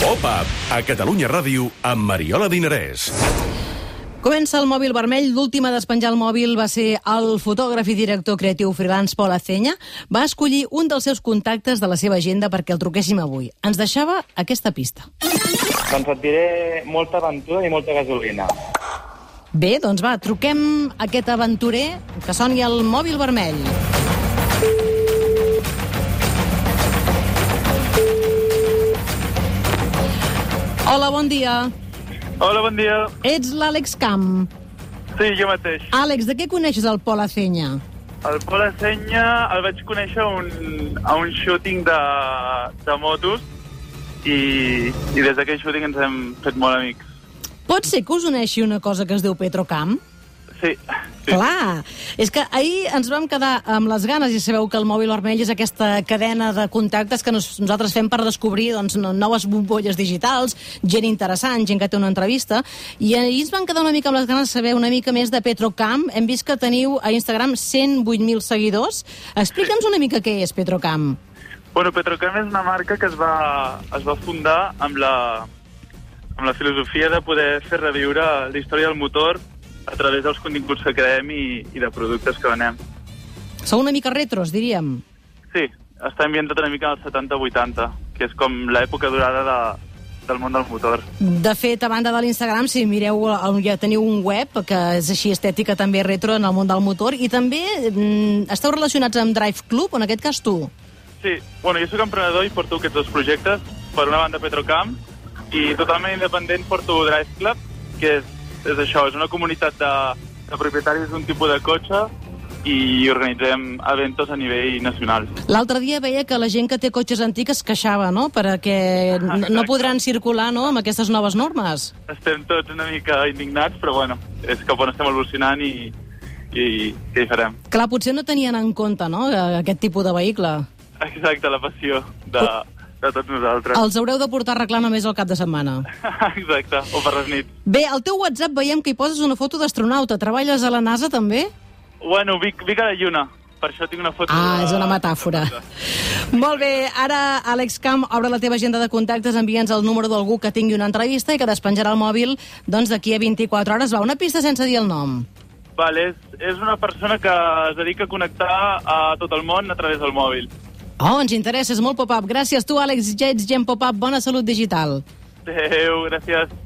Pop-up a Catalunya Ràdio amb Mariola Dinarès. Comença el mòbil vermell. L'últim a despenjar el mòbil va ser el fotògraf i director creatiu freelance Pol Aceña. Va escollir un dels seus contactes de la seva agenda perquè el truquéssim avui. Ens deixava aquesta pista. Doncs et diré molta aventura i molta gasolina. Bé, doncs va, truquem aquest aventurer que soni el mòbil vermell. Hola, bon dia. Hola, bon dia. Ets l'Àlex Camp. Sí, jo mateix. Àlex, de què coneixes el Pol Aceña? El Pol Aceña el vaig conèixer a un shooting de motos i des d'aquell shooting ens hem fet molt amics. Pot ser que us uneixi una cosa que es diu Petrocam? Sí. Clar, és que ahir ens vam quedar amb les ganes i sabeu que el mòbil vermell és aquesta cadena de contactes que nosaltres fem per descobrir noves bombolles digitals, gent interessant, gent que té una entrevista, i ahir ens vam quedar una mica amb les ganes de saber una mica més de Petrocam. Hem vist que teniu a Instagram 108.000 seguidors. Explica'ns una mica què és Petrocam. Bueno, Petrocam és una marca que es va fundar amb la filosofia de poder fer reviure la història del motor a través dels continguts que creem i de productes que venem. Sou una mica retros, diríem. Sí, està ambientat una mica als 70-80, que és com l'època dorada del món del motor. De fet, a banda de l'Instagram, si mireu, ja teniu un web que és així estètica, també retro en el món del motor, i també esteu relacionats amb Drive Club, en aquest cas tu. Sí, bueno, jo soc emprenedor i porto aquests dos projectes. Per una banda Petrocam, i totalment independent porto Drive Club, que és això, és una comunitat de propietaris d'un tipus de cotxe i organitzem eventos a nivell nacional. L'altre dia veia que la gent que té cotxes antics es queixava, no?, perquè no podran circular, no?, amb aquestes noves normes. Estem tots una mica indignats, però bueno, és cap on estem evolucionant i què hi farem. Clar, potser no tenien en compte, no?, aquest tipus de vehicle. Exacte, la passió de tots nosaltres. Els haureu de portar a arreglar només el cap de setmana. Exacte, o per les nits. Bé, al teu WhatsApp veiem que hi poses una foto d'astronauta. Treballes a la NASA, també? Bueno, vic a la Lluna. Per això tinc una foto és una metàfora. Molt bé, ara, Àlex Camp, obre la teva agenda de contactes, envia'ns el número d'algú que tingui una entrevista i que despenjarà el mòbil d'aquí a 24 hores. Va, una pista sense dir el nom. Vale, és una persona que es dedica a connectar a tot el món a través del mòbil. Oh, ens interessa, és molt pop-up. Gràcies. Tu, Àlex, ja ets gent pop-up. Bona salut digital. Adéu, gràcies.